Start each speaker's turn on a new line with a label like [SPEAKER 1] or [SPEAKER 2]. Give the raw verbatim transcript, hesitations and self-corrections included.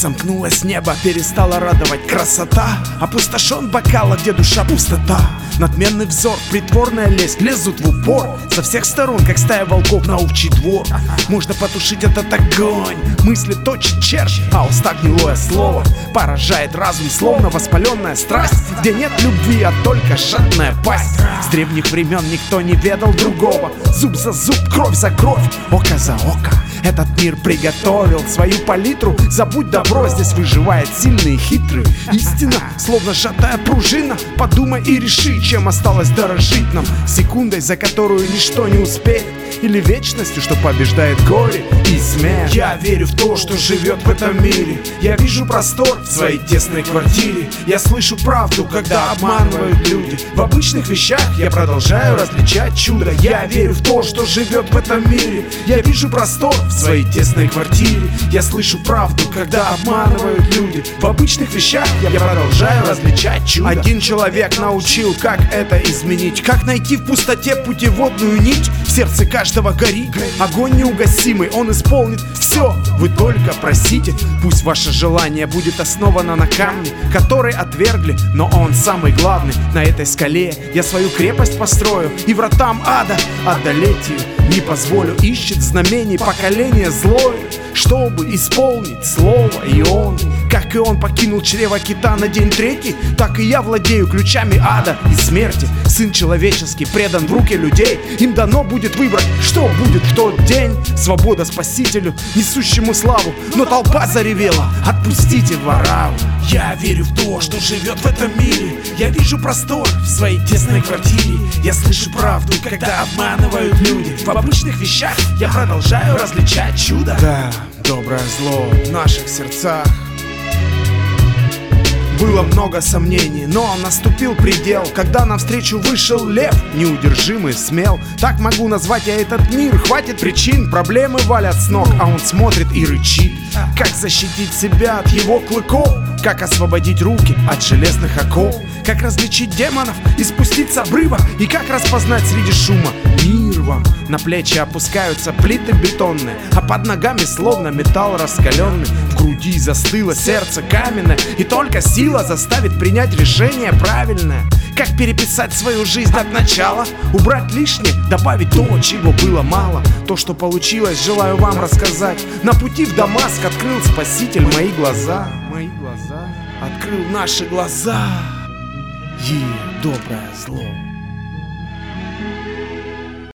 [SPEAKER 1] Сомкнулось небо, перестала радовать красота. Опустошен бокал, где душа пустота. Надменный взор, притворная лесть, лезут в упор со всех сторон, как стая волков на овчий двор. Можно потушить этот огонь, мысли точит червь, а уста гнилое слово поражает разум, словно воспаленная страсть, где нет любви, а только жадная пасть. С древних времен никто не ведал другого. Зуб за зуб, кровь за кровь, око за око. Этот мир приготовил свою палитру. Забудь добро, здесь выживает сильный и хитрый. Истина, словно сжатая пружина. Подумай и реши, чем осталось дорожить нам. Секундой, за которую ничто не успеет, или вечностью, что побеждает горе и смерть. Я верю в то, что живет в этом мире. Я вижу простор в своей тесной квартире. Я слышу правду, когда обманывают люди. В обычных вещах я продолжаю различать чудо. Я верю в то, что живет в этом мире. Я вижу простор в своей тесной квартире. Я слышу правду, когда обманывают люди. В обычных вещах я продолжаю различать чудо. Один человек научил, как это изменить. Как найти в пустоте путеводную нить. В сердце каждого горит огонь неугасимый. Он исполнит все, вы только просите. Пусть ваше желание будет основано на камне, который отвергли, но он самый главный. На этой скале я свою крепость построю, и вратам ада одолеть ее не позволю. Ищет знамений поколение злое, чтобы исполнить слово. И он, как и он покинул чрево кита на день третий, так и я владею ключами ада и смерти. Сын человеческий предан в руки людей. Им дано будет выбрать, что будет в тот день. Свобода спасителю, несущему славу. Но толпа заревела: отпустите вораву. Я верю в то, что живет в этом мире. Я вижу простор в своей тесной квартире. Я слышу правду, когда обманывают люди. В обычных вещах я продолжаю различать чудо. Да, доброе зло в наших сердцах. Было много сомнений, но наступил предел, когда навстречу вышел лев, неудержимый, смел. Так могу назвать я этот мир. Хватит причин, проблемы валят с ног, а он смотрит и рычит. Как защитить себя от его клыков? Как освободить руки от железных оков? Как различить демонов и спуститься с обрыва? И как распознать среди шума мир вам? На плечи опускаются плиты бетонные, а под ногами словно металл раскаленный. В груди застыло сердце каменное, и только сила заставит принять решение правильное. Как переписать свою жизнь от начала? Убрать лишнее, добавить то, чего было мало. То, что получилось, желаю вам рассказать. На пути в Дамаск открыл Спаситель мои глаза. Мои глаза открыл наши глаза. Е, доброе зло.